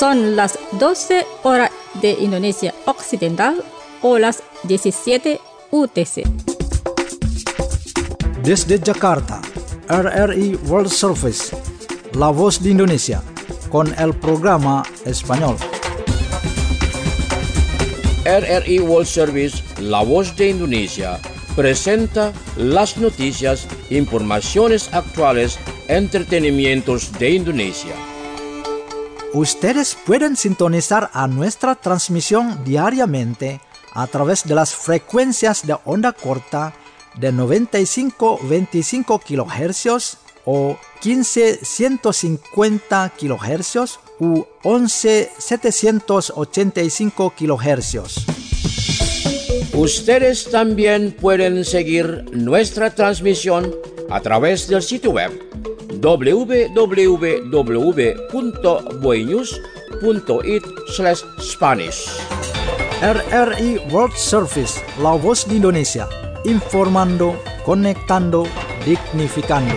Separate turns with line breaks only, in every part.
Son las 12 horas de Indonesia Occidental o las 17 UTC.
Desde Jakarta, RRI World Service, La Voz de Indonesia, con el programa español.
RRI World Service, La Voz de Indonesia, presenta las noticias, informaciones actuales, entretenimientos de Indonesia.
Ustedes pueden sintonizar a nuestra transmisión diariamente a través de las frecuencias de onda corta de 95-25 kHz o 15-150 kHz u 11-785 kHz.
Ustedes también pueden seguir nuestra transmisión a través del sitio web www.boenews.it/Spanish.
RRI World Service, La Voz de Indonesia, informando, conectando, dignificando.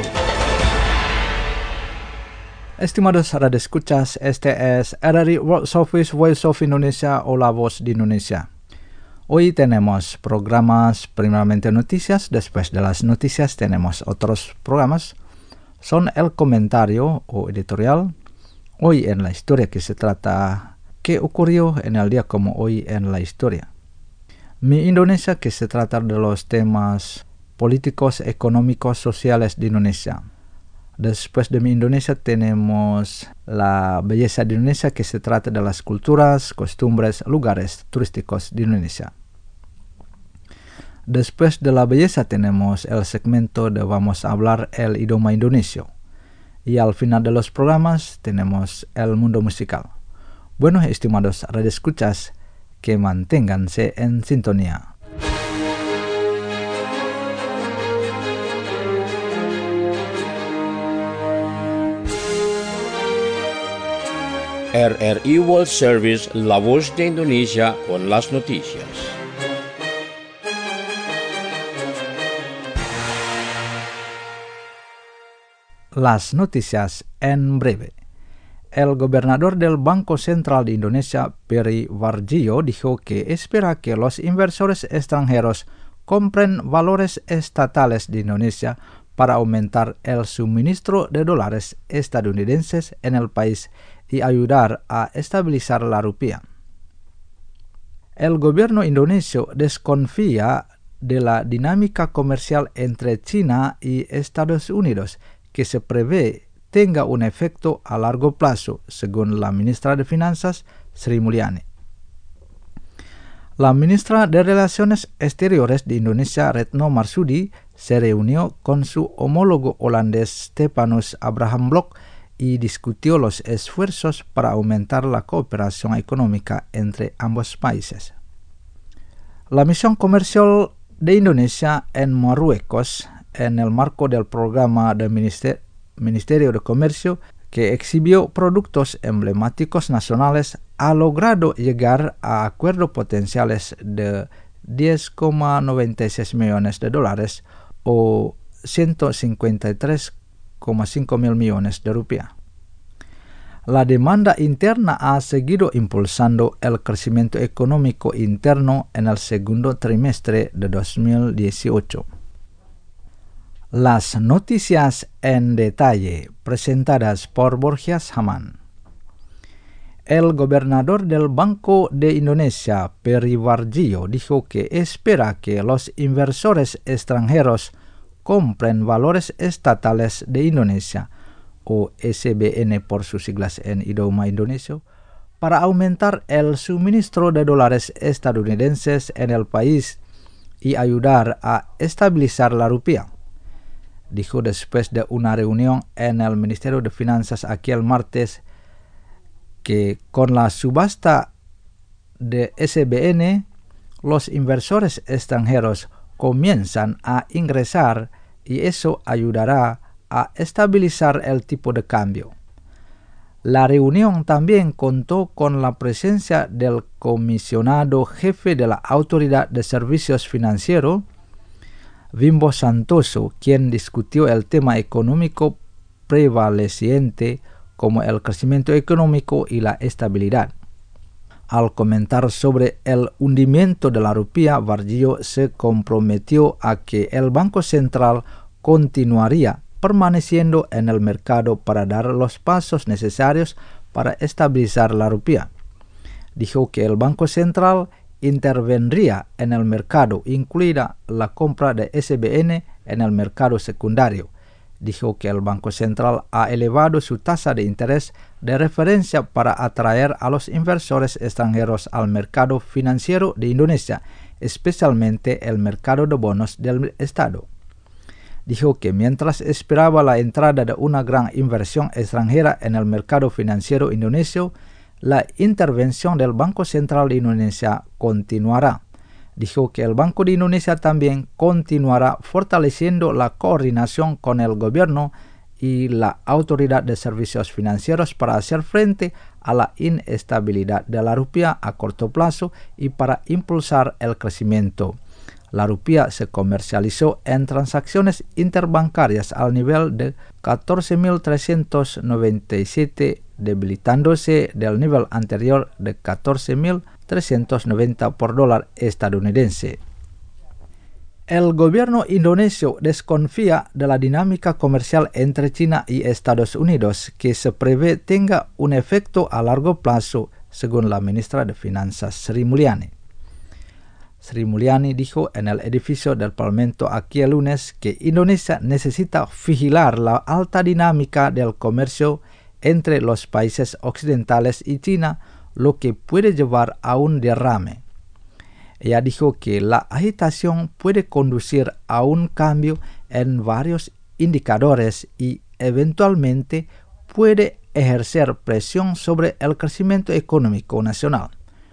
Estimados radioescuchas, este es RRI World Service, Voice of Indonesia o La Voz de Indonesia. Hoy tenemos programas, primeramente noticias, después de las noticias tenemos otros programas. Son el comentario o editorial. Hoy en la historia, que se trata qué ocurrió en el día como hoy en la historia. Mi Indonesia, que se trata de los temas políticos, económicos, sociales de Indonesia. Después de mi Indonesia tenemos la belleza de Indonesia, que se trata de las culturas, costumbres, lugares turísticos de Indonesia. Después de la belleza tenemos el segmento de Vamos a hablar el idioma indonesio. Y al final de los programas tenemos el mundo musical. Bueno, estimados radioescuchas, que manténganse en sintonía.
RRI World Service, La Voz de Indonesia, con las noticias.
Las noticias en breve. El gobernador del Banco Central de Indonesia, Peri Warjio, dijo que espera que los inversores extranjeros compren valores estatales de Indonesia para aumentar el suministro de dólares estadounidenses en el país y ayudar a estabilizar la rupiah. El gobierno indonesio desconfía de la dinámica comercial entre China y Estados Unidos, que se prevé tenga un efecto a largo plazo, según la ministra de Finanzas, Sri Mulyani. La ministra de Relaciones Exteriores de Indonesia, Retno Marsudi, se reunió con su homólogo holandés Stefanus Abraham Blok y discutió los esfuerzos para aumentar la cooperación económica entre ambos países. La misión comercial de Indonesia en Marruecos, en el marco del programa del Ministerio de Comercio, que exhibió productos emblemáticos nacionales, ha logrado llegar a acuerdos potenciales de $10,96 millones o 153,5 mil millones de rupiah. La demanda interna ha seguido impulsando el crecimiento económico interno en el segundo trimestre de 2018. Las noticias en detalle, presentadas por Borgias Haman. El gobernador del Banco de Indonesia, Peri Warjio, dijo que espera que los inversores extranjeros compren valores estatales de Indonesia, o SBN por sus siglas en idioma indonesio, para aumentar el suministro de dólares estadounidenses en el país y ayudar a estabilizar la rupiah. Dijo después de una reunión en el Ministerio de Finanzas aquel martes que con la subasta de SBN, los inversores extranjeros comienzan a ingresar y eso ayudará a estabilizar el tipo de cambio. La reunión también contó con la presencia del comisionado jefe de la Autoridad de Servicios Financieros, Wimbo Santoso, quien discutió el tema económico prevaleciente como el crecimiento económico y la estabilidad. Al comentar sobre el hundimiento de la rupia, Vargio se comprometió a que el Banco Central continuaría permaneciendo en el mercado para dar los pasos necesarios para estabilizar la rupia. Dijo que el Banco Central intervendría en el mercado, incluida la compra de SBN en el mercado secundario. Dijo que el Banco Central ha elevado su tasa de interés de referencia para atraer a los inversores extranjeros al mercado financiero de Indonesia, especialmente el mercado de bonos del Estado. Dijo que mientras esperaba la entrada de una gran inversión extranjera en el mercado financiero indonesio, la intervención del Banco Central de Indonesia continuará. Dijo que el Banco de Indonesia también continuará fortaleciendo la coordinación con el gobierno y la Autoridad de Servicios Financieros para hacer frente a la inestabilidad de la rupia a corto plazo y para impulsar el crecimiento. La rupia se comercializó en transacciones interbancarias al nivel de 14.397, debilitándose del nivel anterior de 14.390 por dólar estadounidense. El gobierno indonesio desconfía de la dinámica comercial entre China y Estados Unidos, que se prevé tenga un efecto a largo plazo, según la ministra de Finanzas Sri Mulyani. Sri Mulyani dijo en el edificio del Parlamento aquí el lunes que Indonesia necesita vigilar la alta dinámica del comercio entre los países occidentales y China, lo que puede llevar a un derrame. Ella dijo que la agitación puede conducir a un cambio en varios indicadores y eventualmente puede ejercer presión sobre el crecimiento económico nacional.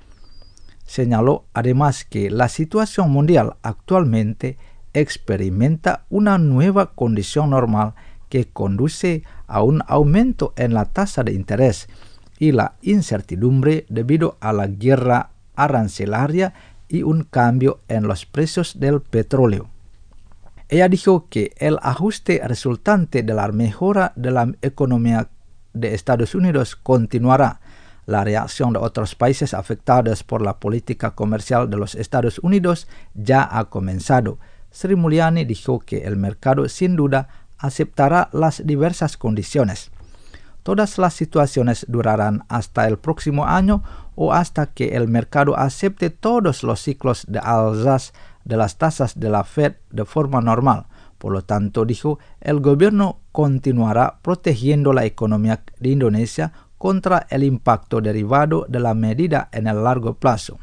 Señaló además que la situación mundial actualmente experimenta una nueva condición normal que conduce a un aumento en la tasa de interés y la incertidumbre debido a la guerra arancelaria y un cambio en los precios del petróleo. Ella dijo que el ajuste resultante de la mejora de la economía de Estados Unidos continuará. La reacción de otros países afectados por la política comercial de los Estados Unidos ya ha comenzado. Sri Mulyani dijo que el mercado sin duda aceptará las diversas condiciones. Todas las situaciones durarán hasta el próximo año o hasta que el mercado acepte todos los ciclos de alzas de las tasas de la Fed de forma normal. Por lo tanto, dijo, el gobierno continuará protegiendo la economía de Indonesia contra el impacto derivado de la medida en el largo plazo.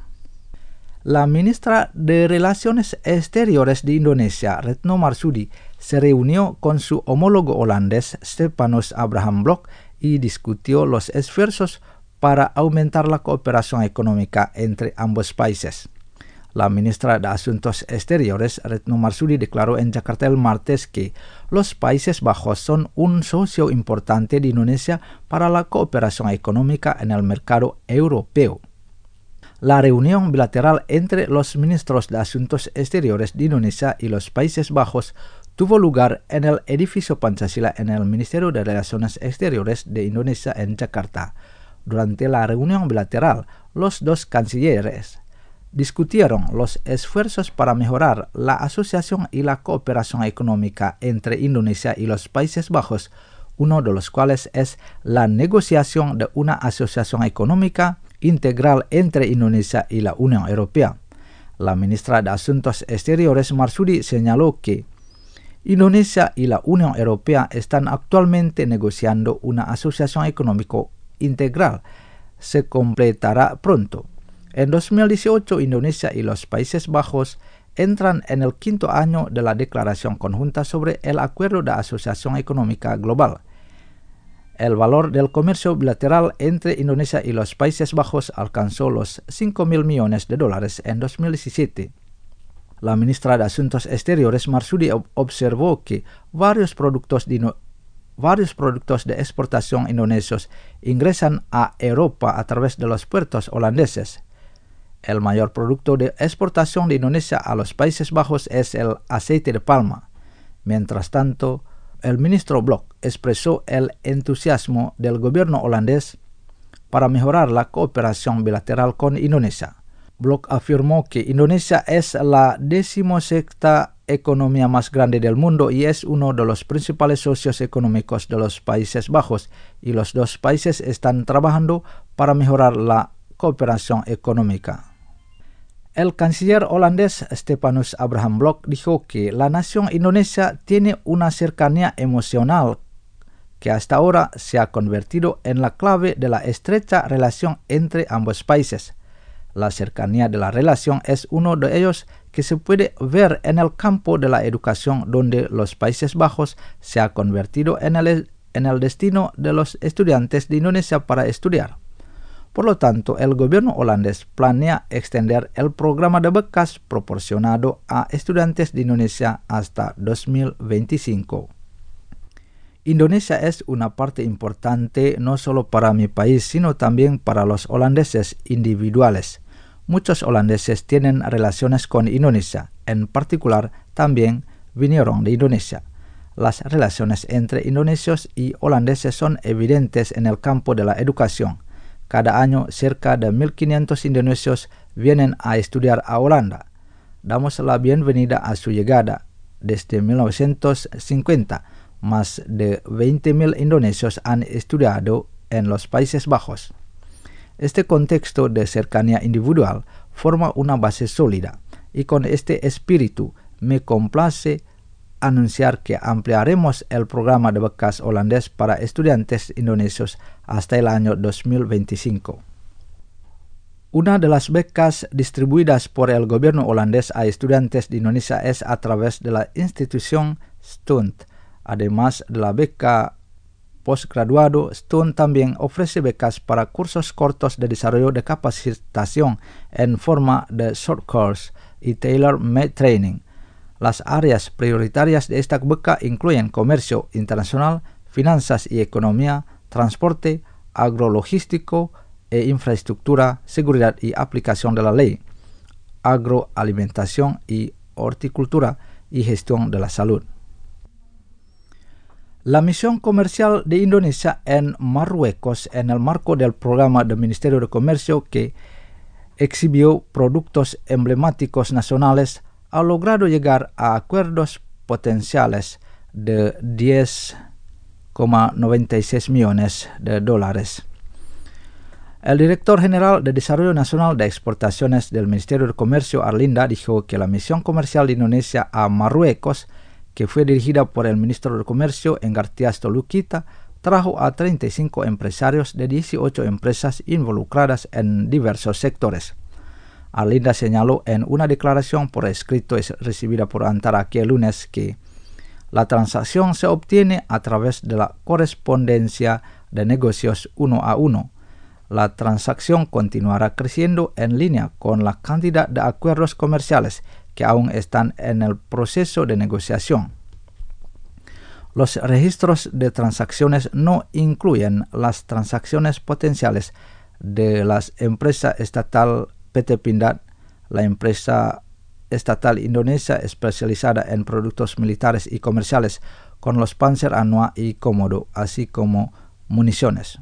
La ministra de Relaciones Exteriores de Indonesia, Retno Marsudi, se reunió con su homólogo holandés, Stefanus Abraham Blok, y discutió los esfuerzos para aumentar la cooperación económica entre ambos países. La ministra de Asuntos Exteriores, Retno Marsudi, declaró en Jakarta el martes que los Países Bajos son un socio importante de Indonesia para la cooperación económica en el mercado europeo. La reunión bilateral entre los ministros de Asuntos Exteriores de Indonesia y los Países Bajos tuvo lugar en el edificio Pancasila en el Ministerio de Relaciones Exteriores de Indonesia en Jakarta. Durante la reunión bilateral, los dos cancilleres discutieron los esfuerzos para mejorar la asociación y la cooperación económica entre Indonesia y los Países Bajos, uno de los cuales es la negociación de una asociación económica integral entre Indonesia y la Unión Europea. La ministra de Asuntos Exteriores Marsudi señaló que Indonesia y la Unión Europea están actualmente negociando una asociación económica integral. Se completará pronto. En 2018, Indonesia y los Países Bajos entran en el 5º año de la Declaración Conjunta sobre el Acuerdo de Asociación Económica Global. El valor del comercio bilateral entre Indonesia y los Países Bajos alcanzó los $5.000 millones en 2017. La ministra de Asuntos Exteriores Marsudi observó que varios productos de exportación indonesios ingresan a Europa a través de los puertos holandeses. El mayor producto de exportación de Indonesia a los Países Bajos es el aceite de palma. Mientras tanto, el ministro Blok expresó el entusiasmo del gobierno holandés para mejorar la cooperación bilateral con Indonesia. Blok afirmó que Indonesia es la 16ª economía más grande del mundo y es uno de los principales socios económicos de los Países Bajos, y los dos países están trabajando para mejorar la cooperación económica. El canciller holandés Stefanus Abraham Blok dijo que la nación Indonesia tiene una cercanía emocional que hasta ahora se ha convertido en la clave de la estrecha relación entre ambos países. La cercanía de la relación es uno de ellos que se puede ver en el campo de la educación, donde los Países Bajos se ha convertido en el destino de los estudiantes de Indonesia para estudiar. Por lo tanto, el gobierno holandés planea extender el programa de becas proporcionado a estudiantes de Indonesia hasta 2025. Indonesia es una parte importante no solo para mi país, sino también para los holandeses individuales. Muchos holandeses tienen relaciones con Indonesia, en particular también vinieron de Indonesia. Las relaciones entre indonesios y holandeses son evidentes en el campo de la educación. Cada año cerca de 1.500 indonesios vienen a estudiar a Holanda. Damos la bienvenida a su llegada. Desde 1950, más de 20.000 indonesios han estudiado en los Países Bajos. Este contexto de cercanía individual forma una base sólida, y con este espíritu me complace anunciar que ampliaremos el programa de becas holandés para estudiantes indonesios hasta el año 2025. Una de las becas distribuidas por el gobierno holandés a estudiantes de Indonesia es a través de la institución STUNT. Además de la beca postgraduado, STUNT también ofrece becas para cursos cortos de desarrollo de capacitación en forma de short course y tailor-made training. Las áreas prioritarias de esta beca incluyen comercio internacional, finanzas y economía, transporte, agrologístico e infraestructura, seguridad y aplicación de la ley, agroalimentación y horticultura y gestión de la salud. La misión comercial de Indonesia en Marruecos, en el marco del programa del Ministerio de Comercio que exhibió productos emblemáticos nacionales, ha logrado llegar a acuerdos potenciales de 10,96 millones de dólares. El director general de Desarrollo Nacional de Exportaciones del Ministerio de Comercio, Arlinda, dijo que la misión comercial de Indonesia a Marruecos, que fue dirigida por el ministro de Comercio, Engartias Tolukita, trajo a 35 empresarios de 18 empresas involucradas en diversos sectores. Arlinda señaló en una declaración por escrito recibida por Antara aquí el lunes que la transacción se obtiene a través de la correspondencia de negocios uno a uno. La transacción continuará creciendo en línea con la cantidad de acuerdos comerciales que aún están en el proceso de negociación. Los registros de transacciones no incluyen las transacciones potenciales de la empresa estatal PT Pindad, la empresa estatal indonesia especializada en productos militares y comerciales con los Panzer Anua y Komodo, así como municiones.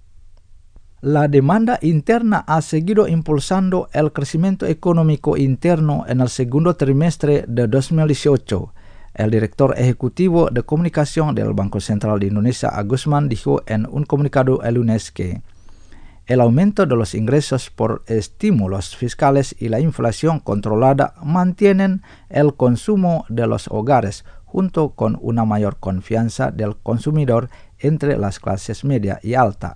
La demanda interna ha seguido impulsando el crecimiento económico interno en el segundo trimestre de 2018. El director ejecutivo de comunicación del Banco Central de Indonesia, Agusman, dijo en un comunicado el lunes que el aumento de los ingresos por estímulos fiscales y la inflación controlada mantienen el consumo de los hogares, junto con una mayor confianza del consumidor entre las clases media y alta.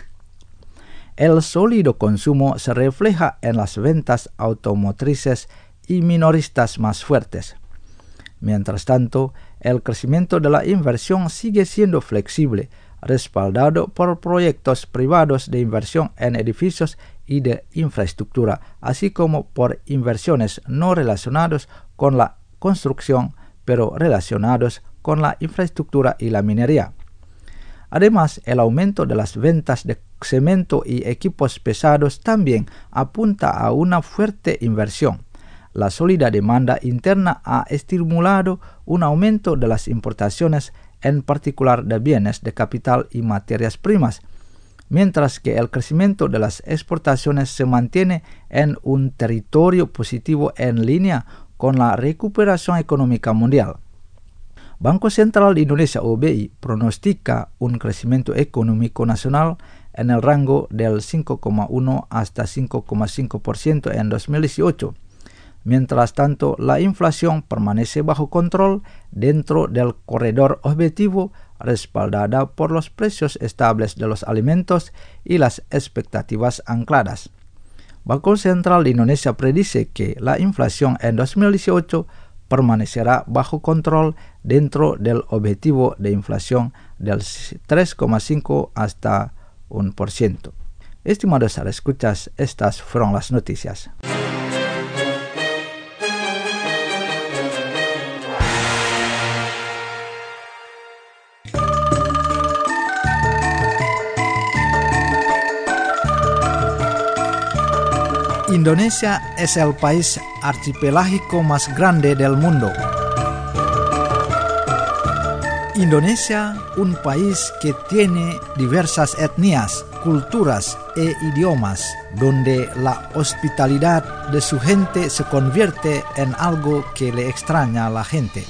El sólido consumo se refleja en las ventas automotrices y minoristas más fuertes. Mientras tanto, el crecimiento de la inversión sigue siendo flexible, respaldado por proyectos privados de inversión en edificios y de infraestructura, así como por inversiones no relacionadas con la construcción, pero relacionados con la infraestructura y la minería. Además, el aumento de las ventas de cemento y equipos pesados también apunta a una fuerte inversión. La sólida demanda interna ha estimulado un aumento de las importaciones en particular de bienes de capital y materias primas, mientras que el crecimiento de las exportaciones se mantiene en un territorio positivo en línea con la recuperación económica mundial. Banco Central de Indonesia o BI pronostica un crecimiento económico nacional en el rango del 5,1 hasta 5,5% en 2018. Mientras tanto, la inflación permanece bajo control dentro del corredor objetivo, respaldada por los precios estables de los alimentos y las expectativas ancladas. Banco Central de Indonesia predice que la inflación en 2018 permanecerá bajo control dentro del objetivo de inflación del 3,5 hasta 1%. Estimados escuchas, estas fueron las noticias. Indonesia es el país archipelágico más grande del mundo. Indonesia, un país que tiene diversas etnias, culturas e idiomas, donde la hospitalidad de su gente se convierte en algo que le extraña a la gente.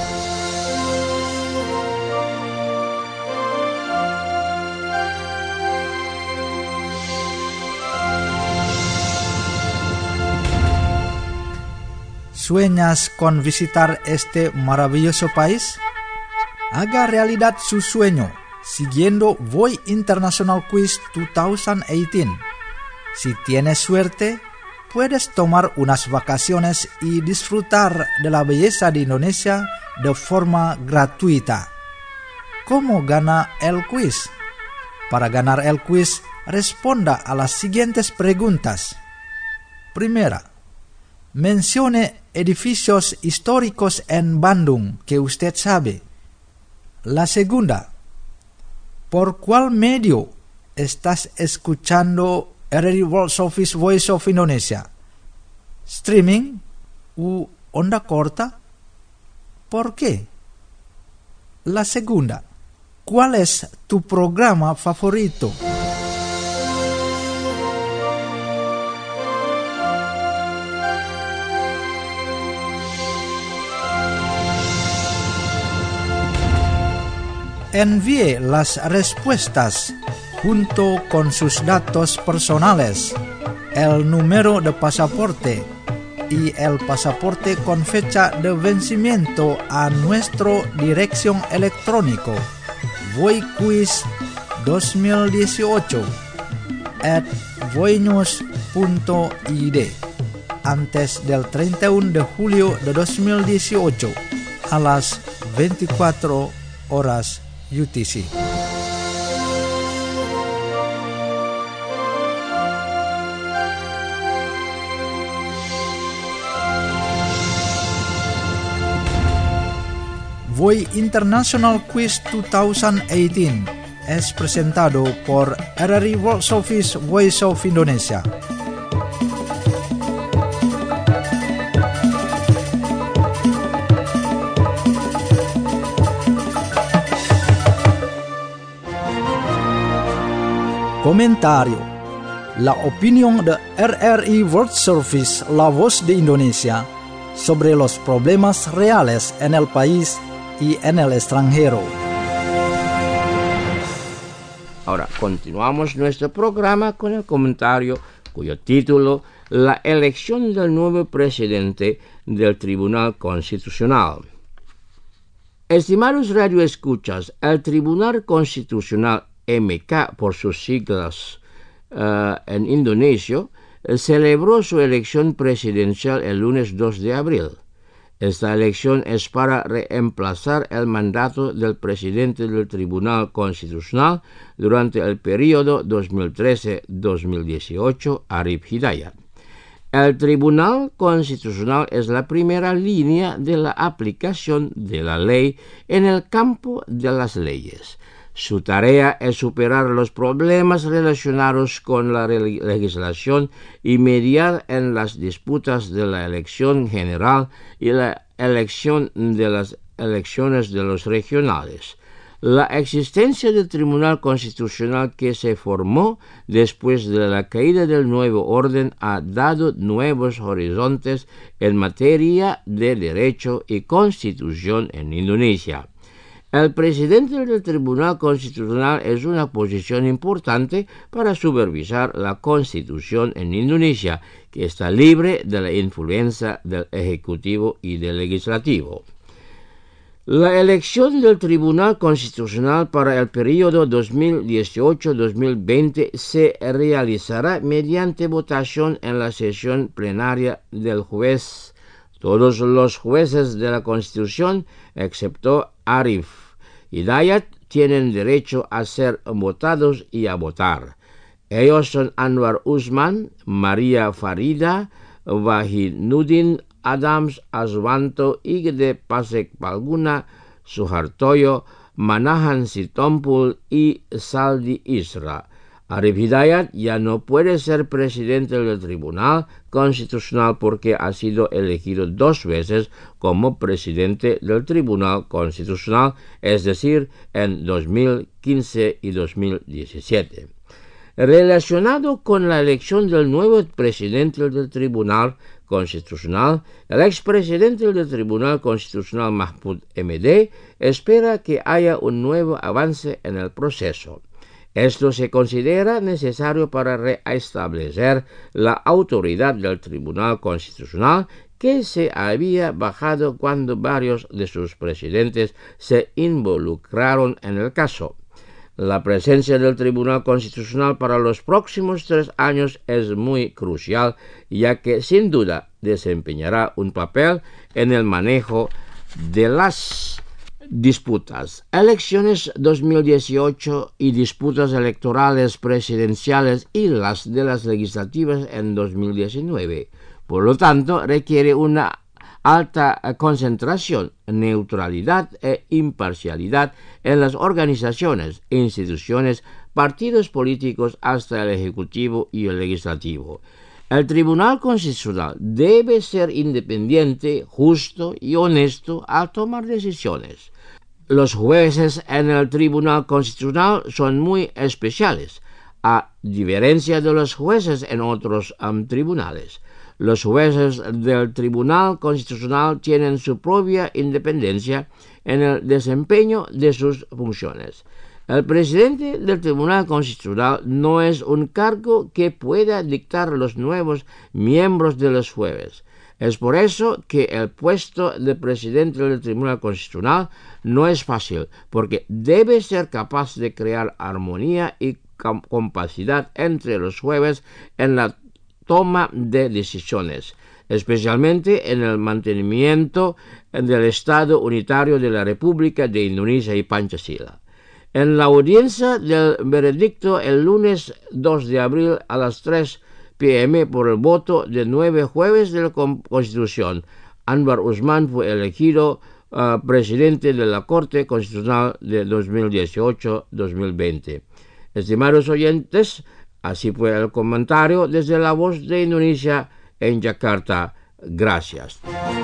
¿Sueñas con visitar este maravilloso país? Haga realidad su sueño siguiendo VOI International Quiz 2018. Si tienes suerte, puedes tomar unas vacaciones y disfrutar de la belleza de Indonesia de forma gratuita. ¿Cómo gana el quiz? Para ganar el quiz, responda a las siguientes preguntas. Primera, mencione edificios históricos en Bandung que usted sabe. La segunda, ¿por cuál medio estás escuchando RRI World Service Voice of Indonesia? ¿Streaming u onda corta? ¿Por qué? La segunda, ¿cuál es tu programa favorito? Envíe las respuestas junto con sus datos personales, el número de pasaporte y el pasaporte con fecha de vencimiento a nuestra dirección electrónica voiquiz2018@voinews.id antes del 31 de julio de 2018 a las 24 horas UTC. VOI International Quiz 2018 es presentado por RRI World Service Voice of Indonesia. Comentario. La opinión de RRI World Service, la voz de Indonesia, sobre los problemas reales en el país y en el extranjero.
Ahora continuamos nuestro programa con el comentario cuyo título La elección del nuevo presidente del Tribunal Constitucional. Estimados radioescuchas, el Tribunal Constitucional MK por sus siglas en indonesio, celebró su elección presidencial el lunes 2 de abril. Esta elección es para reemplazar el mandato del presidente del Tribunal Constitucional durante el periodo 2013-2018, Arif Hidayat. El Tribunal Constitucional es la primera línea de la aplicación de la ley en el campo de las leyes. Su tarea es superar los problemas relacionados con la legislación y mediar en las disputas de la elección general y la elección de las elecciones de los regionales. La existencia del Tribunal Constitucional que se formó después de la caída del nuevo orden ha dado nuevos horizontes en materia de derecho y constitución en Indonesia. El presidente del Tribunal Constitucional es una posición importante para supervisar la Constitución en Indonesia, que está libre de la influencia del Ejecutivo y del Legislativo. La elección del Tribunal Constitucional para el periodo 2018-2020 se realizará mediante votación en la sesión plenaria del jueves. Todos los jueces de la Constitución, excepto Arif Hidayat, tienen derecho a ser votados y a votar. Ellos son Anwar Usman, Maria Farida, Wahiduddin Adams, Aswanto, Igede Pasek Palguna, Suhartoyo, Manahan Sitompul y Saldi Isra. Arif Hidayat ya no puede ser presidente del Tribunal Constitucional porque ha sido elegido 2 veces como presidente del Tribunal Constitucional, es decir, en 2015 y 2017. Relacionado con la elección del nuevo presidente del Tribunal Constitucional, el expresidente del Tribunal Constitucional Mahfud MD espera que haya un nuevo avance en el proceso. Esto se considera necesario para reestablecer la autoridad del Tribunal Constitucional que se había bajado cuando varios de sus presidentes se involucraron en el caso. La presencia del Tribunal Constitucional para los próximos 3 años es muy crucial, ya que sin duda desempeñará un papel en el manejo de las disputas. Elecciones 2018 y disputas electorales presidenciales y las de las legislativas en 2019. Por lo tanto, requiere una alta concentración, neutralidad e imparcialidad en las organizaciones, instituciones, partidos políticos hasta el Ejecutivo y el Legislativo. El Tribunal Constitucional debe ser independiente, justo y honesto al tomar decisiones. Los jueces en el Tribunal Constitucional son muy especiales, a diferencia de los jueces en otros tribunales. Los jueces del Tribunal Constitucional tienen su propia independencia en el desempeño de sus funciones. El presidente del Tribunal Constitucional no es un cargo que pueda dictar los nuevos miembros de los jueces. Es por eso que el puesto de presidente del Tribunal Constitucional no es fácil, porque debe ser capaz de crear armonía y compacidad entre los jueces en la toma de decisiones, especialmente en el mantenimiento del Estado unitario de la República de Indonesia y Pancasila. En la audiencia del veredicto el lunes 2 de abril a las 3 p.m. por el voto de 9 jueces de la Constitución, Anwar Usman fue elegido presidente de la Corte Constitucional de 2018-2020. Estimados oyentes, así fue el comentario desde La Voz de Indonesia en Yakarta. Gracias.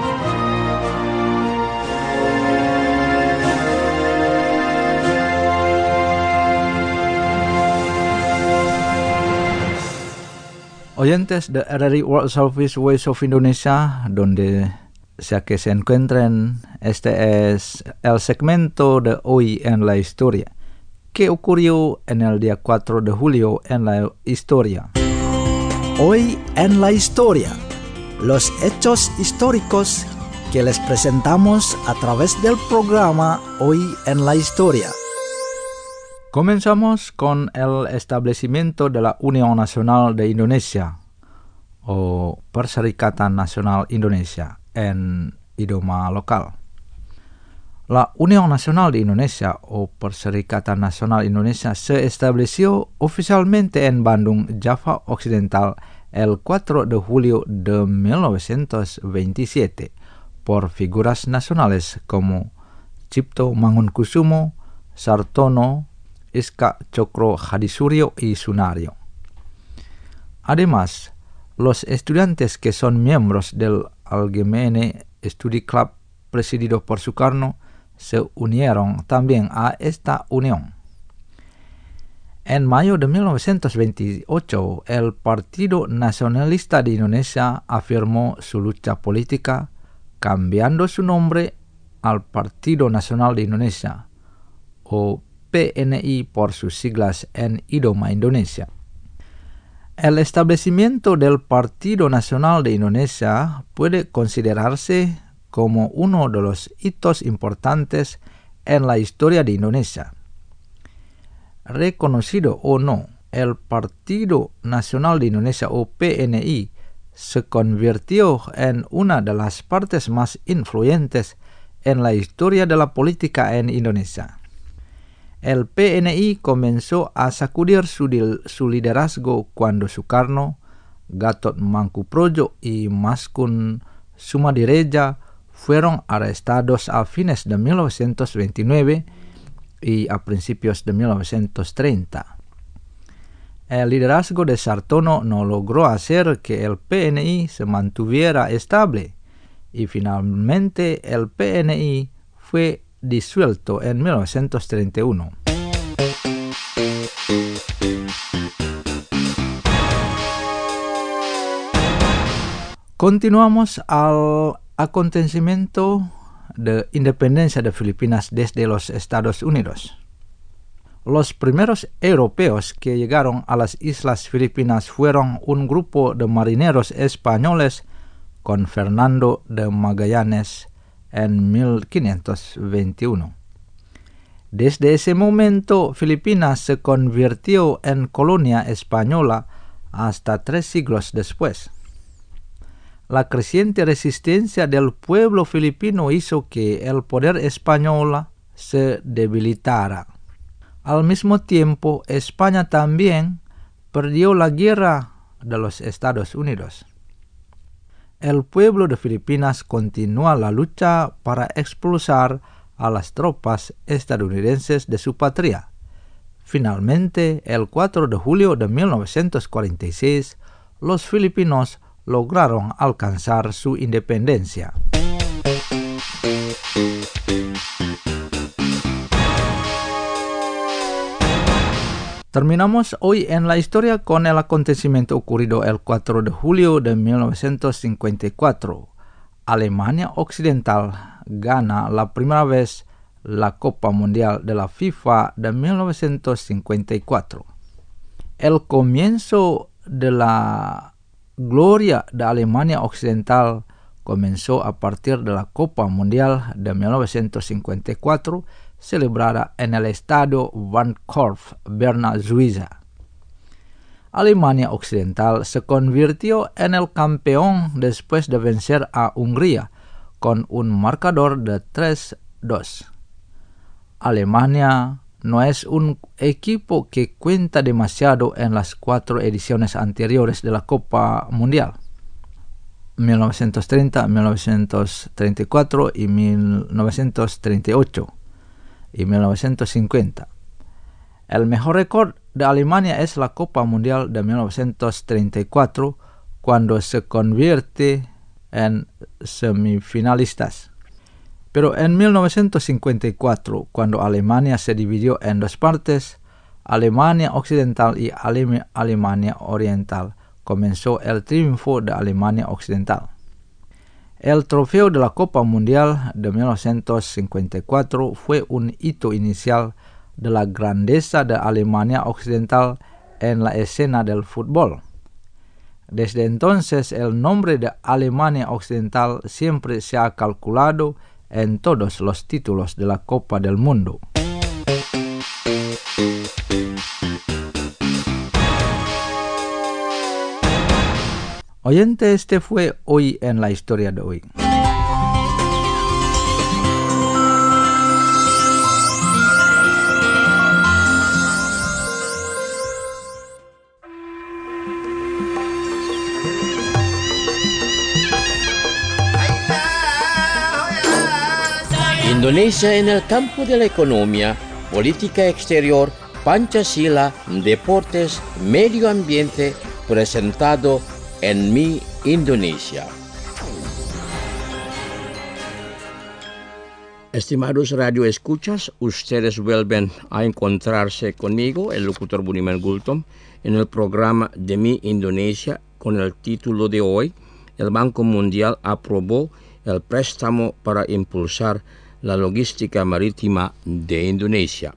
Oyentes de RRI World Service Voice of Indonesia, donde sea que se encuentren, este es el segmento de Hoy en la Historia. ¿Qué ocurrió en el día 4 de julio en la historia?
Hoy en la Historia, los hechos históricos que les presentamos a través del programa Hoy en la Historia.
Comenzamos con el establecimiento de la Unión Nacional de Indonesia, o Perserikatan Nasional Indonesia en idioma lokal. La Unión Nacional de Indonesia, o Perserikatan Nasional Indonesia, se estableció oficialmente en Bandung, Java Occidental, el 4 de julio de 1927, por figuras nacionales como Cipto Mangunkusumo, Sartono, Iska Cokro Hadisuryo y Sunario. Además, los estudiantes que son miembros del Algemene Studi Club presidido por Sukarno se unieron también a esta unión. En mayo de 1928, el Partido Nacionalista de Indonesia afirmó su lucha política, cambiando su nombre al Partido Nacional de Indonesia, o PNI por sus siglas en idioma Indonesia. El establecimiento del Partido Nacional de Indonesia puede considerarse como uno de los hitos importantes en la historia de Indonesia. Reconocido o no, el Partido Nacional de Indonesia o PNI se convirtió en una de las partes más influyentes en la historia de la política en Indonesia. El PNI comenzó a sacudir su liderazgo cuando Sukarno, Gatot Mangkuprojo y Maskun Sumadireja fueron arrestados a fines de 1929 y a principios de 1930. El liderazgo de Sartono no logró hacer que el PNI se mantuviera estable y finalmente el PNI fue disuelto en 1931. Continuamos al acontecimiento de independencia de Filipinas desde los Estados Unidos. Los primeros europeos que llegaron a las islas Filipinas fueron un grupo de marineros españoles con Fernando de Magallanes en 1521. Desde ese momento, Filipinas se convirtió en colonia española hasta 3 siglos después. La creciente resistencia del pueblo filipino hizo que el poder español se debilitara. Al mismo tiempo, España también perdió la guerra de los Estados Unidos. El pueblo de Filipinas continúa la lucha para expulsar a las tropas estadounidenses de su patria. Finalmente, el 4 de julio de 1946, los filipinos lograron alcanzar su independencia. Terminamos hoy en la historia con el acontecimiento ocurrido el 4 de julio de 1954. Alemania Occidental gana la primera vez la Copa Mundial de la FIFA de 1954. El comienzo de la gloria de Alemania Occidental comenzó a partir de la Copa Mundial de 1954, celebrada en el estadio Wankdorf, Berna, Suiza. Alemania Occidental se convirtió en el campeón después de vencer a Hungría con un marcador de 3-2. Alemania no es un equipo que cuenta demasiado en las 4 ediciones anteriores de la Copa Mundial, 1930, 1934 y 1938 y 1950. El mejor récord de Alemania es la Copa Mundial de 1934, cuando se convierte en semifinalistas. Pero en 1954, cuando Alemania se dividió en 2 partes, Alemania Occidental y Alemania Oriental, comenzó el triunfo de Alemania Occidental. El trofeo de la Copa Mundial de 1954 fue un hito inicial de la grandeza de Alemania Occidental en la escena del fútbol. Desde entonces, el nombre de Alemania Occidental siempre se ha calculado en todos los títulos de la Copa del Mundo. Oyente, este fue Hoy en la Historia de hoy.
Indonesia en el campo de la economía, política exterior, Pancasila, deportes, medio ambiente, presentado en Mi Indonesia. Estimados radioescuchas, ustedes vuelven a encontrarse conmigo, el locutor Budiman Gultom, en el programa de Mi Indonesia con el título de hoy: el Banco Mundial aprobó el préstamo para impulsar la logística marítima de Indonesia.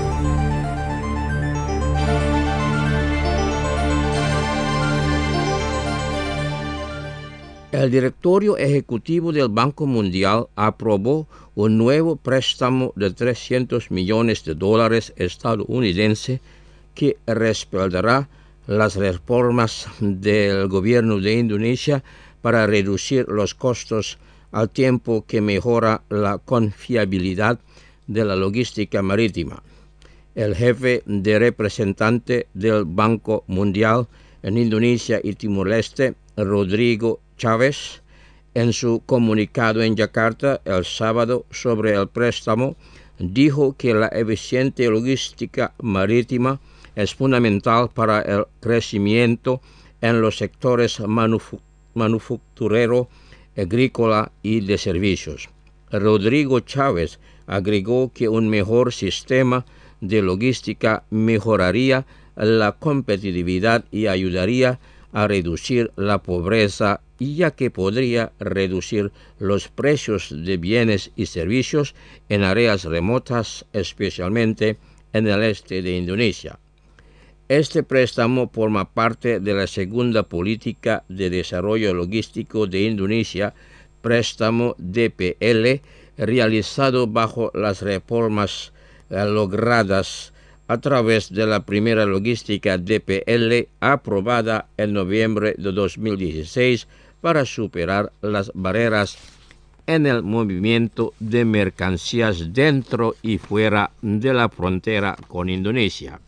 El directorio ejecutivo del Banco Mundial aprobó un nuevo préstamo de $300 millones estadounidenses que respaldará las reformas del gobierno de Indonesia para reducir los costos al tiempo que mejora la confiabilidad de la logística marítima. El jefe de representante del Banco Mundial en Indonesia y Timor-Leste, Rodrigo Chávez, en su comunicado en Yakarta el sábado sobre el préstamo, dijo que la eficiente logística marítima es fundamental para el crecimiento en los sectores manufacturero, agrícola y de servicios. Rodrigo Chávez agregó que un mejor sistema de logística mejoraría la competitividad y ayudaría a reducir la pobreza, ya que podría reducir los precios de bienes y servicios en áreas remotas, especialmente en el este de Indonesia. Este préstamo forma parte de la segunda política de desarrollo logístico de Indonesia, préstamo DPL, realizado bajo las reformas logradas a través de la primera logística DPL aprobada en noviembre de 2016 para superar las barreras en el movimiento de mercancías dentro y fuera de la frontera con Indonesia.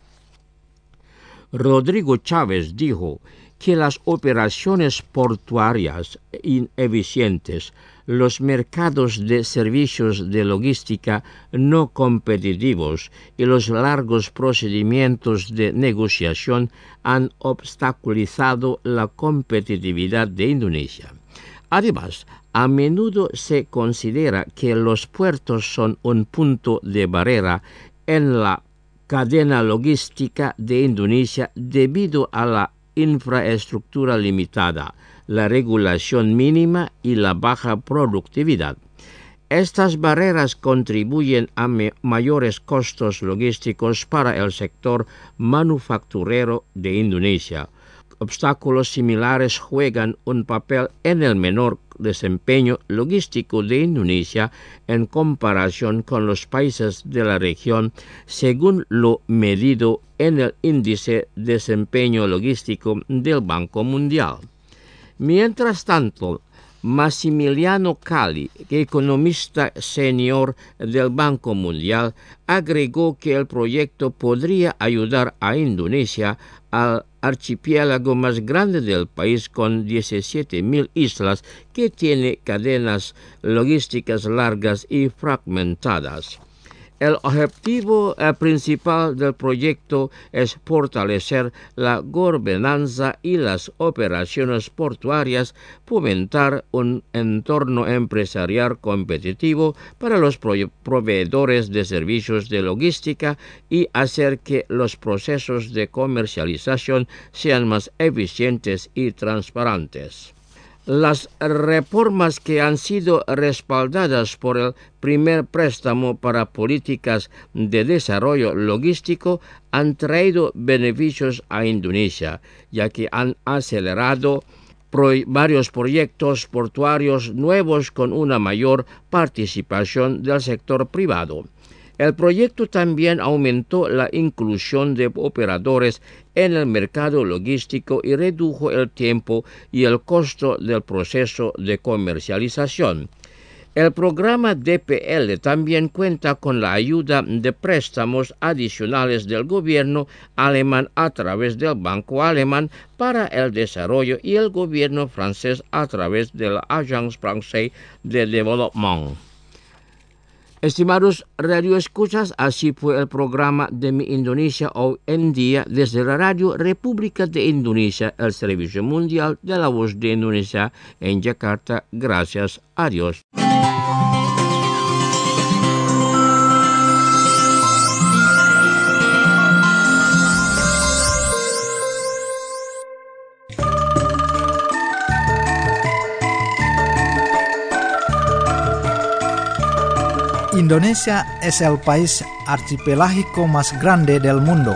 Rodrigo Chávez dijo que las operaciones portuarias ineficientes, los mercados de servicios de logística no competitivos y los largos procedimientos de negociación han obstaculizado la competitividad de Indonesia. Además, a menudo se considera que los puertos son un punto de barrera en la cadena logística de Indonesia debido a la infraestructura limitada, la regulación mínima y la baja productividad. Estas barreras contribuyen a mayores costos logísticos para el sector manufacturero de Indonesia. Obstáculos similares juegan un papel en el menor desempeño logístico de Indonesia en comparación con los países de la región, según lo medido en el índice de desempeño logístico del Banco Mundial. Mientras tanto, Massimiliano Cali, economista senior del Banco Mundial, agregó que el proyecto podría ayudar a Indonesia, al archipiélago más grande del país con 17.000 islas, que tiene cadenas logísticas largas y fragmentadas. El objetivo principal del proyecto es fortalecer la gobernanza y las operaciones portuarias, fomentar un entorno empresarial competitivo para los proveedores de servicios de logística y hacer que los procesos de comercialización sean más eficientes y transparentes. Las reformas que han sido respaldadas por el primer préstamo para políticas de desarrollo logístico han traído beneficios a Indonesia, ya que han acelerado varios proyectos portuarios nuevos con una mayor participación del sector privado. El proyecto también aumentó la inclusión de operadores en el mercado logístico y redujo el tiempo y el costo del proceso de comercialización. El programa DPL también cuenta con la ayuda de préstamos adicionales del gobierno alemán a través del Banco Alemán para el Desarrollo y el gobierno francés a través de la Agence Française de Développement. Estimados radioescuchas, así fue el programa de Mi Indonesia hoy en día desde la Radio República de Indonesia, el servicio mundial de la voz de Indonesia en Yakarta. Gracias a Dios.
Indonesia es el país archipelágico más grande del mundo.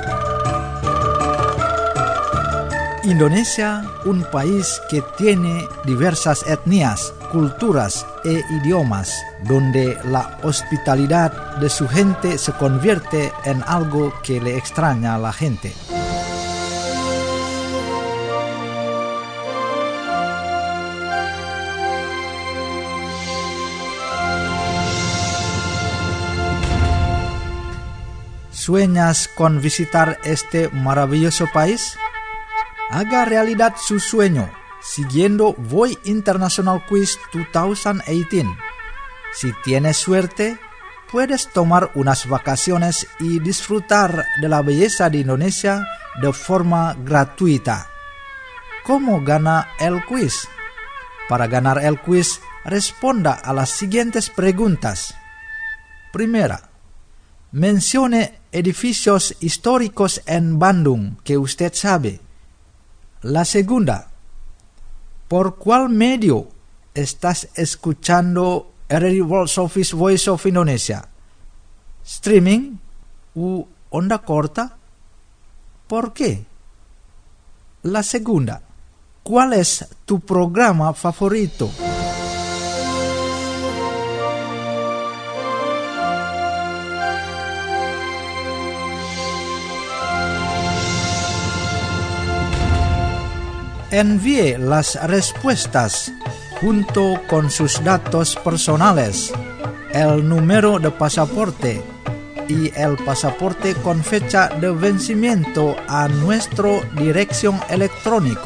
Indonesia, un país que tiene diversas etnias, culturas e idiomas, donde la hospitalidad de su gente se convierte en algo que le extraña a la gente. ¿Sueñas con visitar este maravilloso país? Haga realidad su sueño siguiendo VOY International Quiz 2018. Si tienes suerte, puedes tomar unas vacaciones y disfrutar de la belleza de Indonesia de forma gratuita. ¿Cómo gana el quiz? Para ganar el quiz, responda a las siguientes preguntas. Primera, mencione edificios históricos en Bandung que usted sabe. La segunda, ¿por cuál medio estás escuchando RRI World Service Voice of Indonesia? ¿Streaming u onda corta? ¿Por qué? La segunda, ¿cuál es tu programa favorito? Envíe las respuestas junto con sus datos personales, el número de pasaporte y el pasaporte con fecha de vencimiento a nuestra dirección electrónico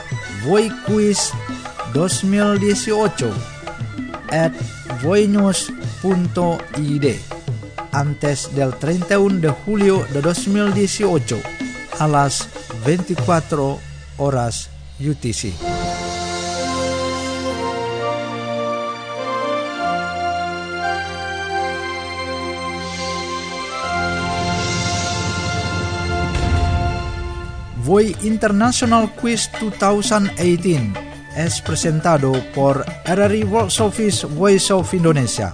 voyquiz2018@voynews.id antes del 31 de julio de 2018 a las 24 horas UTC. VOY International Quiz 2018 es presentado por RRI World Service Voice of Indonesia.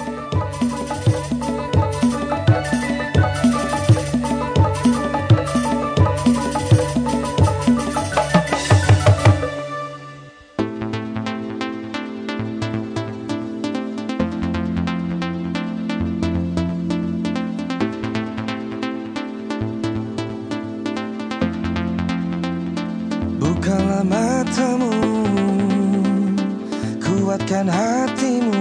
Bukalah matamu, kuatkan hatimu,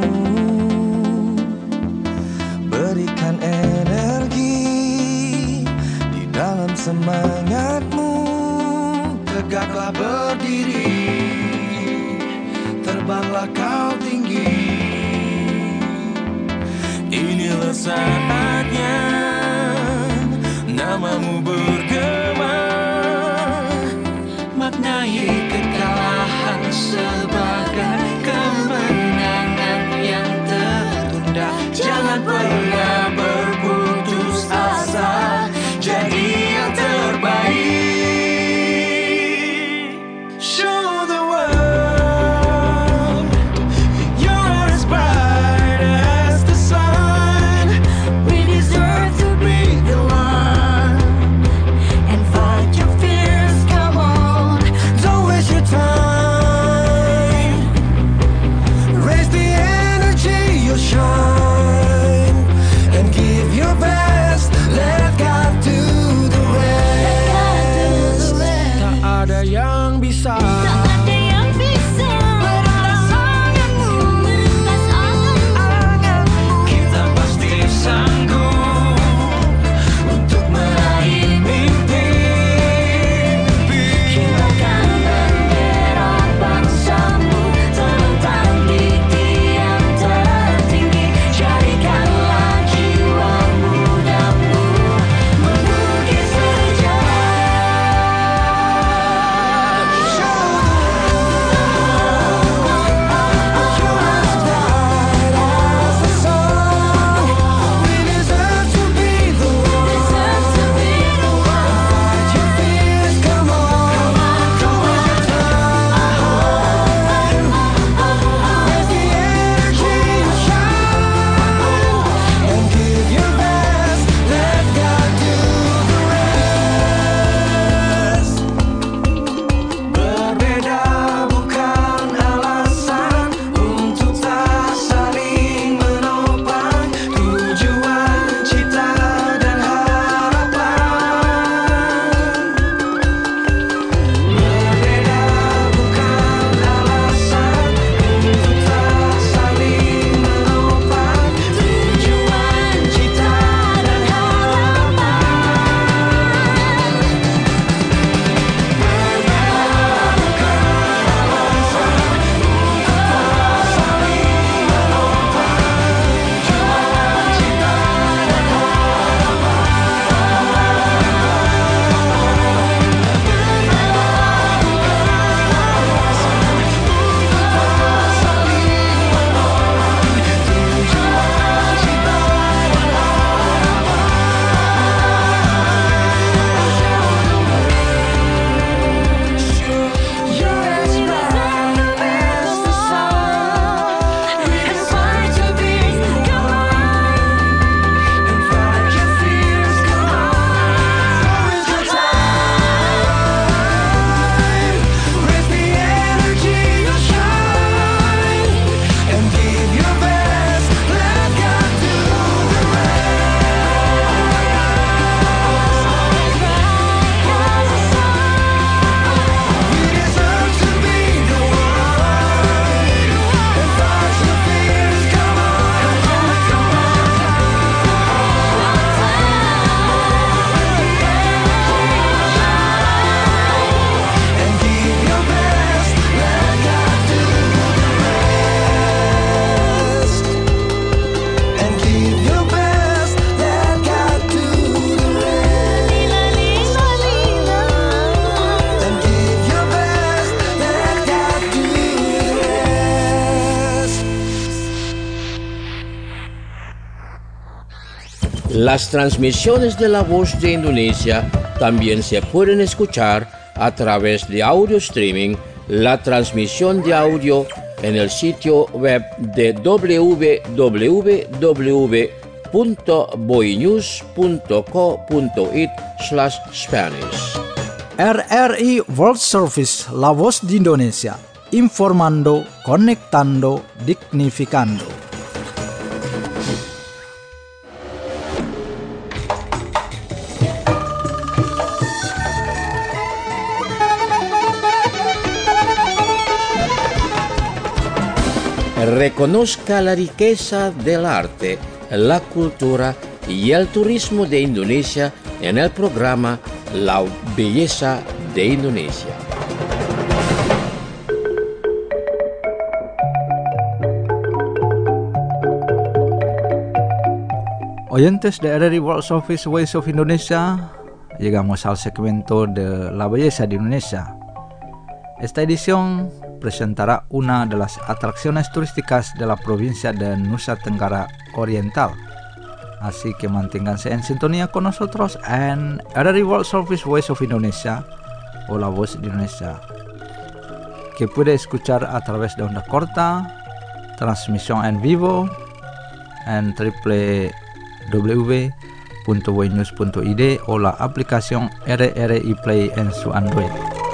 berikan energi di dalam semangatmu. Tegaklah berdiri, terbanglah kau tinggi. Inilah saatnya namamu bergema. Maknai kekalahan sebagai kemenangan yang tertunda. Jangan pernah berputus asa, jadi yang terbaik. Show the world you're as bright as the sun. With
Las transmisiones de La Voz de Indonesia también se pueden escuchar a través de audio streaming, la transmisión de audio en el sitio web de www.boinews.co.it/Spanish.
RRI World Service La Voz de Indonesia, informando, conectando, dignificando.
Reconozca la riqueza del arte, la cultura y el turismo de Indonesia en el programa La Belleza de Indonesia.
Oyentes de RRI World Service Voice of Indonesia, llegamos al segmento de La Belleza de Indonesia. Esta edición presentará una de las atracciones turísticas de la provincia de Nusa Tenggara Oriental. Así que manténganse en sintonía con nosotros en RRI World Service Voice of Indonesia o La Voz de Indonesia, que puede escuchar a través de onda corta, transmisión en vivo en www.boinews.id o la aplicación RRI Play en su Android.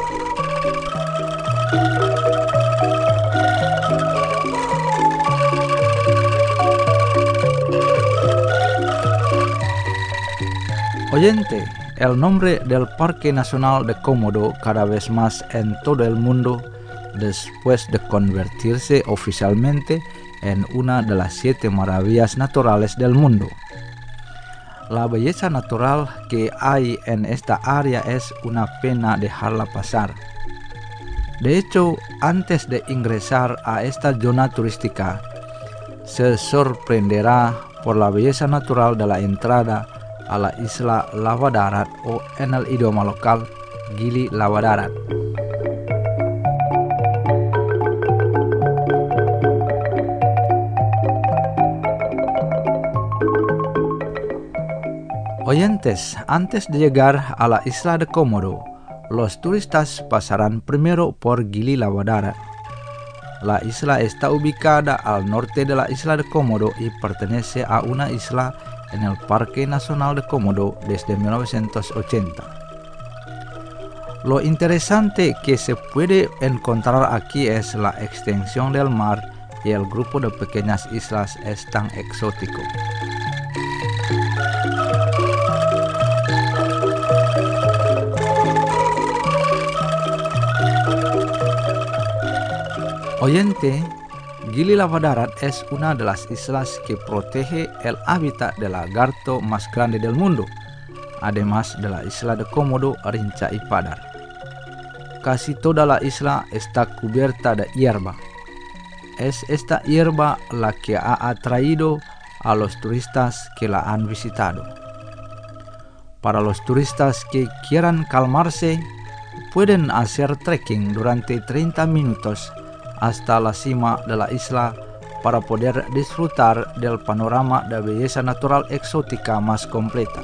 Oyente, el nombre del Parque Nacional de Komodo cada vez más en todo el mundo después de convertirse oficialmente en una de las 7 maravillas naturales del mundo. La belleza natural que hay en esta área es una pena dejarla pasar. De hecho, antes de ingresar a esta zona turística, se sorprenderá por la belleza natural de la entrada a la isla Lava Darat o en el idioma local Gili Lava Darat. Oyentes, antes de llegar a la isla de Komodo, los turistas pasarán primero por Gili Lava Darat. La isla está ubicada al norte de la isla de Komodo y pertenece a una isla en el Parque Nacional de Komodo desde 1980. Lo interesante que se puede encontrar aquí es la extensión del mar y el grupo de pequeñas islas es tan exótico. Oyente, Gili Lava Darat es una de las islas que protege el hábitat del lagarto más grande del mundo, además de la isla de Komodo, Rinca y Padar. Casi toda la isla está cubierta de hierba. Es esta hierba la que ha atraído a los turistas que la han visitado. Para los turistas que quieran calmarse, pueden hacer trekking durante 30 minutos hasta la cima de la isla para poder disfrutar del panorama de belleza natural exótica más completa.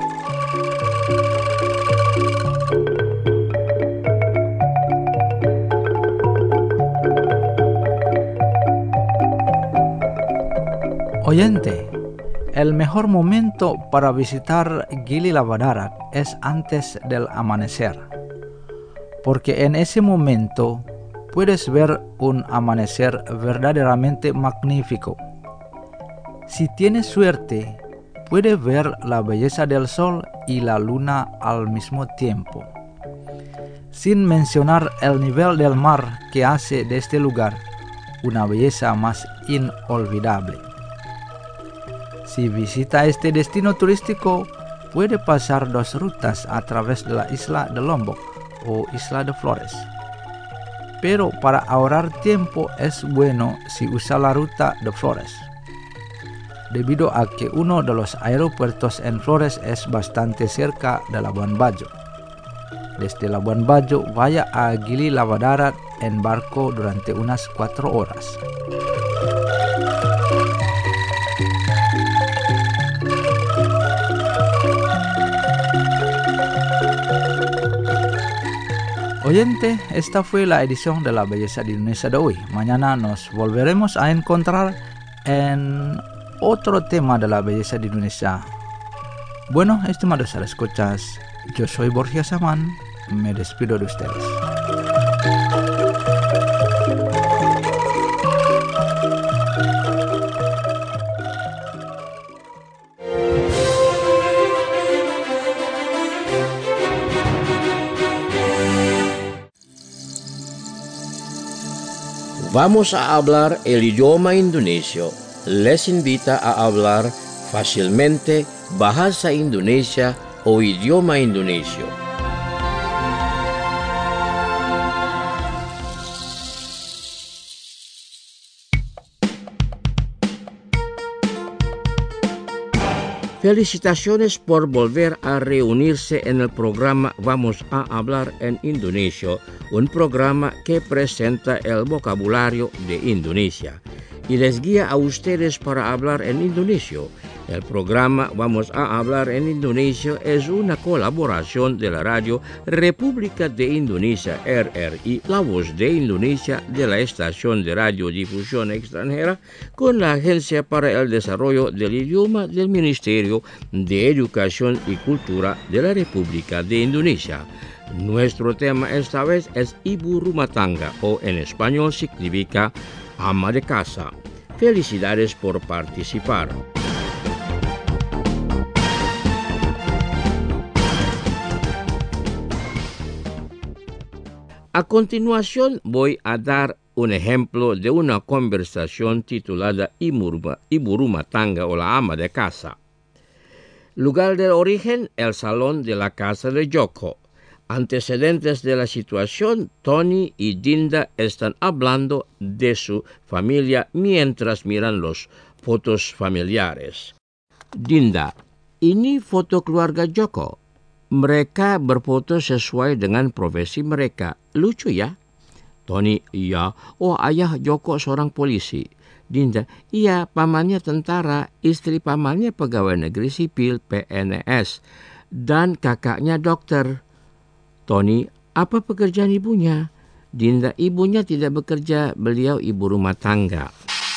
Oyente, el mejor momento para visitar Gili Lava Darat es antes del amanecer, porque en ese momento puedes ver un amanecer verdaderamente magnífico. Si tienes suerte, puedes ver la belleza del sol y la luna al mismo tiempo. Sin mencionar el nivel del mar que hace de este lugar una belleza más inolvidable. Si visita este destino turístico, puede pasar 2 rutas a través de la isla de Lombok o isla de Flores. Pero para ahorrar tiempo es bueno si usa la ruta de Flores, debido a que uno de los aeropuertos en Flores es bastante cerca de Labuan Bajo. Desde Labuan Bajo vaya a Gili Lava Darat en barco durante unas 4 horas. Oyente, esta fue la edición de la Belleza de Indonesia de hoy. Mañana nos volveremos a encontrar en otro tema de la belleza de Indonesia. Bueno, estimados escuchas, yo soy Borja Saman, me despido de ustedes.
Vamos a hablar el idioma indonesio. Les invita a hablar fácilmente bahasa Indonesia o idioma indonesio. Felicitaciones por volver a reunirse en el programa Vamos a hablar en Indonesio, un programa que presenta el vocabulario de Indonesia y les guía a ustedes para hablar en indonesio. El programa Vamos a hablar en Indonesio es una colaboración de la Radio República de Indonesia, RRI, La Voz de Indonesia, de la Estación de Radiodifusión Extranjera, con la Agencia para el Desarrollo del Idioma del Ministerio de Educación y Cultura de la República de Indonesia. Nuestro tema esta vez es Ibu Rumah Tangga, o en español significa ama de casa. Felicidades por participar. A continuación voy a dar un ejemplo de una conversación titulada Ibu Rumah Tangga o la ama de casa. Lugar de origen, el salón de la casa de Joko. Antecedentes de la situación, Tony y Dinda están hablando de su familia mientras miran las fotos familiares. Dinda, ini foto keluarga Joko. Mereka berfoto sesuai dengan profesi mereka. Lucu ya? Tony, iya. Oh, ayah Joko seorang polisi. Dinda, iya, pamannya tentara, istri pamannya pegawai negeri sipil, PNS, dan kakaknya dokter. Tony, apa pekerjaan ibunya? Dinda, ibunya tidak bekerja, beliau ibu rumah tangga.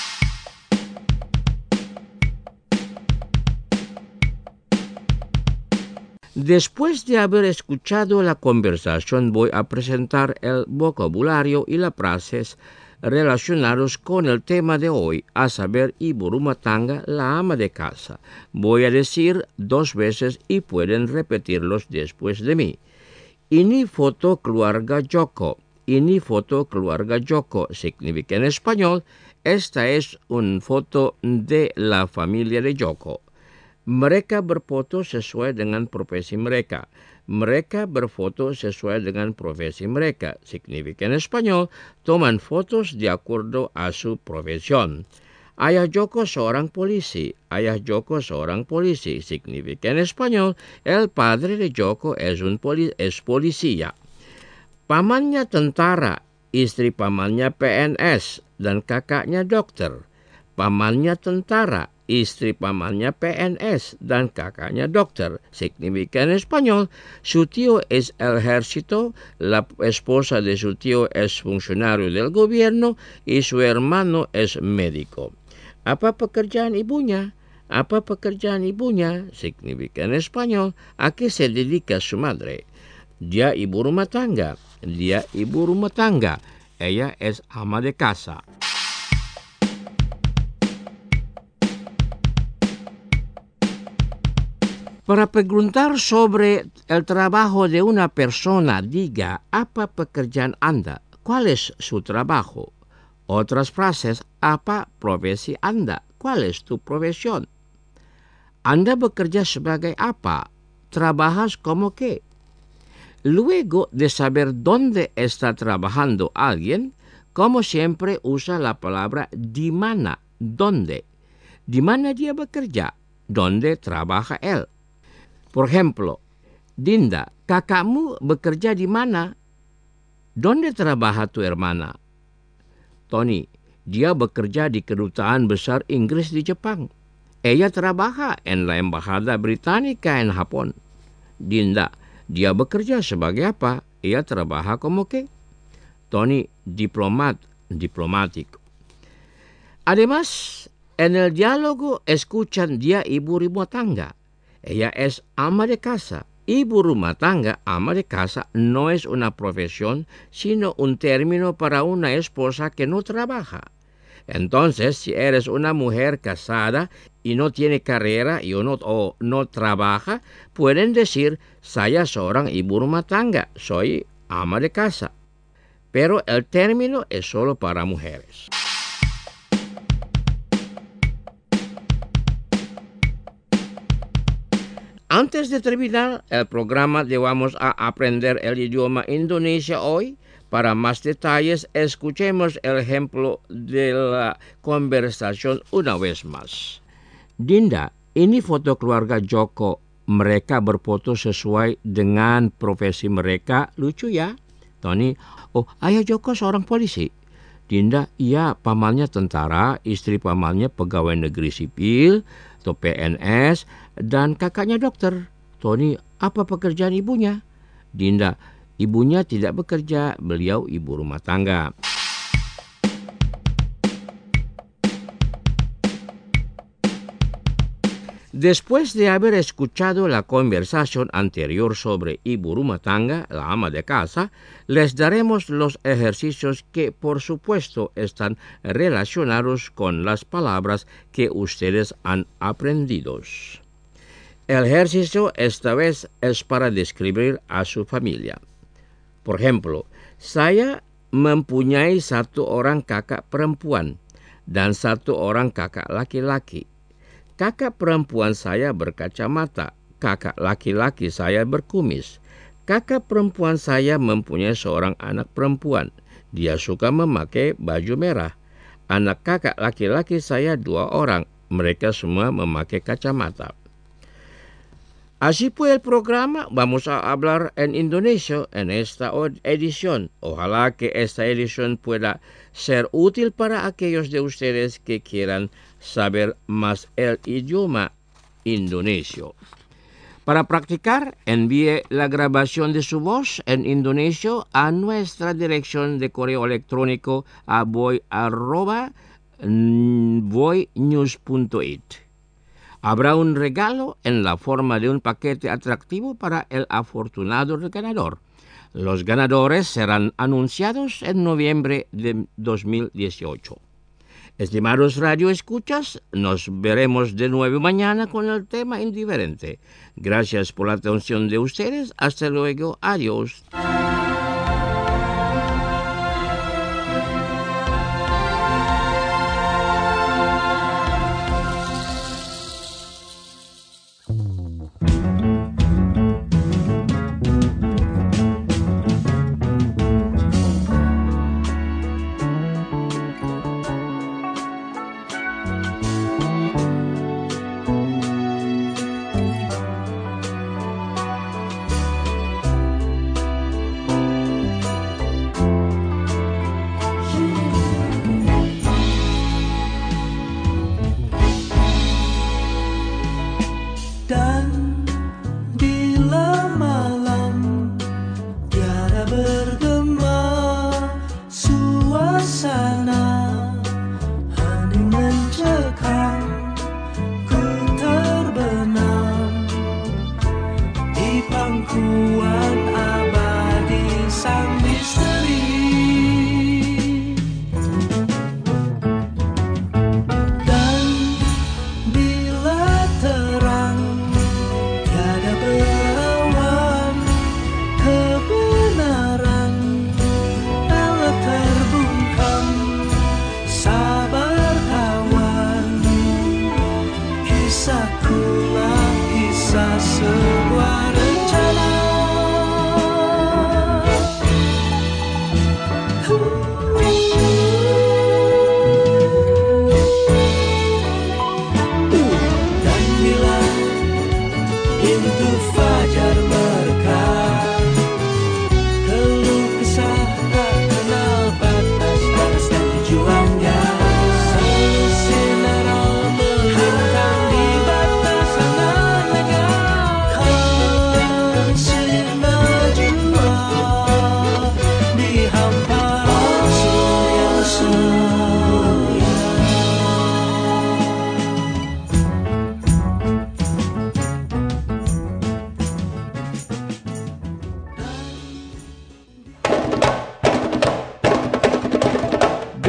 Después de haber escuchado la conversación, voy a presentar el vocabulario y las frases relacionados con el tema de hoy, a saber, Ibu Rumah Tangga, la ama de casa. Voy a decir 2 veces y pueden repetirlos después de mí. Ini foto keluarga Joko. Ini foto keluarga Joko significa en español, esta es una foto de la familia de Joko. Mereka berfoto sesuai dengan profesi mereka. Mereka berfoto sesuai dengan profesi mereka. Significa en español, toman fotos de acuerdo a su profesión. Ayah Joko seorang polisi. Ayah Joko seorang polisi. Significa en español, el padre de Joko es policía. Pamannya tentara. Istri pamannya PNS. Dan kakaknya dokter. Pamannya tentara. Istri pamannya PNS dan kakaknya dokter. Significa en español, su tío es el ejército, la esposa de su tío es funcionario del gobierno y su hermano es médico. Apa pekerjaan ibunya? Apa pekerjaan ibunya? Significa en español, ¿a qué se dedica su madre? Dia ibu rumah tangga. Dia ibu rumah tangga. Ella es ama de casa. Para preguntar sobre el trabajo de una persona, diga, apa pekerjaan Anda? ¿Cuál es su trabajo? Otras frases, apa profesi Anda? ¿Cuál es tu profesión? Anda bekerja sebagai apa? ¿Trabajas como qué? Luego de saber dónde está trabajando alguien, como siempre usa la palabra di mana, ¿dónde? Di mana dia bekerja? ¿Dónde trabaja él? Por ejemplo, Dinda, kakakmu bekerja di mana? ¿Dónde trabaja tu hermana? Tony, dia bekerja di kedutaan besar Inggris di Jepang. Ella trabaja en la embajada británica en Japón. Dinda, dia bekerja sebagai apa? ella trabaja como qué? Tony, diplomático. Además, en el diálogo escuchan dia ibu rumah tangga. Ella es ama de casa. Ibu rumah tangga, ama de casa, no es una profesión, sino un término para una esposa que no trabaja. Entonces, si eres una mujer casada y no tiene carrera o no trabaja, pueden decir, saya seorang ibu rumah tangga, soy ama de casa. Pero el término es solo para mujeres. Antes de terminar el programa, vamos a aprender el idioma Indonesia hoy. Para más detalles, escuchemos el ejemplo de la conversación una vez más. Dinda, ini foto keluarga Joko. Mereka berfoto sesuai dengan profesi mereka. Lucu ya? Tony, oh, ayah Joko seorang polisi. Dinda, iya, pamannya tentara, istri pamannya pegawai negeri sipil atau PNS, dan kakaknya dokter. Tony, apa pekerjaan ibunya? Dinda, ibunya tidak bekerja, beliau ibu rumah tangga. Después de haber escuchado la conversación anterior sobre ibu rumah tangga, la ama de casa, les daremos los ejercicios que, por supuesto, están relacionados con las palabras que ustedes han aprendido. El ejercicio esta vez es para describir a su familia. Por ejemplo, saya mempunyai 1 orang kakak perempuan dan 1 orang kakak laki-laki. Kakak perempuan saya berkacamata, kakak laki-laki saya berkumis. Kakak perempuan saya mempunyai seorang anak perempuan. Dia suka memakai baju merah. Anak kakak laki-laki saya 2 orang. Mereka semua memakai kacamata. Así fue el programa. Vamos a hablar en Indonesia en esta edición. Ojalá que esta edición pueda ser útil para aquellos de ustedes que quieran saber más el idioma indonesio. Para practicar, envíe la grabación de su voz en indonesio a nuestra dirección de correo electrónico a voinews.it. Habrá un regalo en la forma de un paquete atractivo para el afortunado ganador. Los ganadores serán anunciados en noviembre de 2018. Estimados radioescuchas, nos veremos de nuevo mañana con el tema indiferente. Gracias por la atención de ustedes. Hasta luego. Adiós.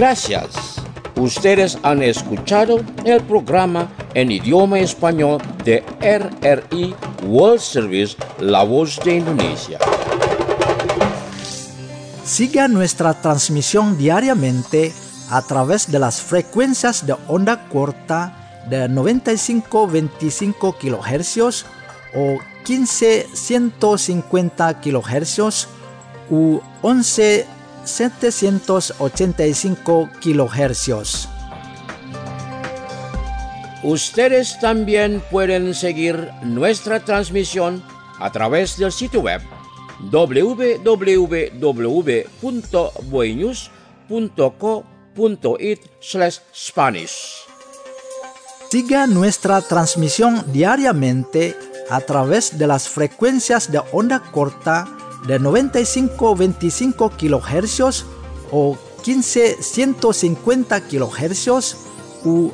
Gracias. Ustedes han escuchado el programa en idioma español de RRI World Service, La Voz de Indonesia.
Siga nuestra transmisión diariamente a través de las frecuencias de onda corta de 95-25 kHz o 15-150 kHz u 11-785 kHz.
Ustedes también pueden seguir nuestra transmisión a través del sitio web www.boenews.co.it/Spanish.
Siga nuestra transmisión diariamente a través de las frecuencias de onda corta de 95-25 kHz o 15-150 kHz u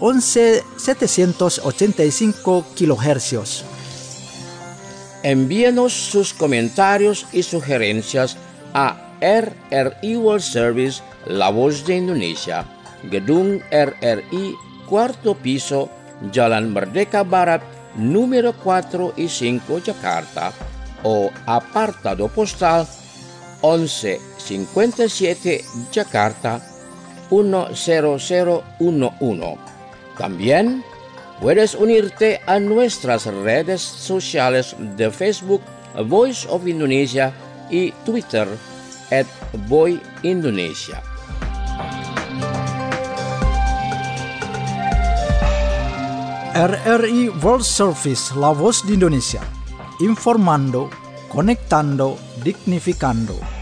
11-785 kHz.
Envíenos sus comentarios y sugerencias a RRI World Service, La Voz de Indonesia, Gedung RRI, 4º piso, Jalan Merdeka Barat, número 4 y 5, Jakarta, o apartado postal 1157 Jakarta 10011. También puedes unirte a nuestras redes sociales de Facebook, Voice of Indonesia, y Twitter, @VoiIndonesia.
RRI World Service, La Voz de Indonesia. Informando, conectando, dignificando.